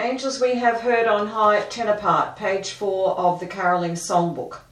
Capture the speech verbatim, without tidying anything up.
Angels we have heard on high at tenor part, page four of the Carolling Songbook.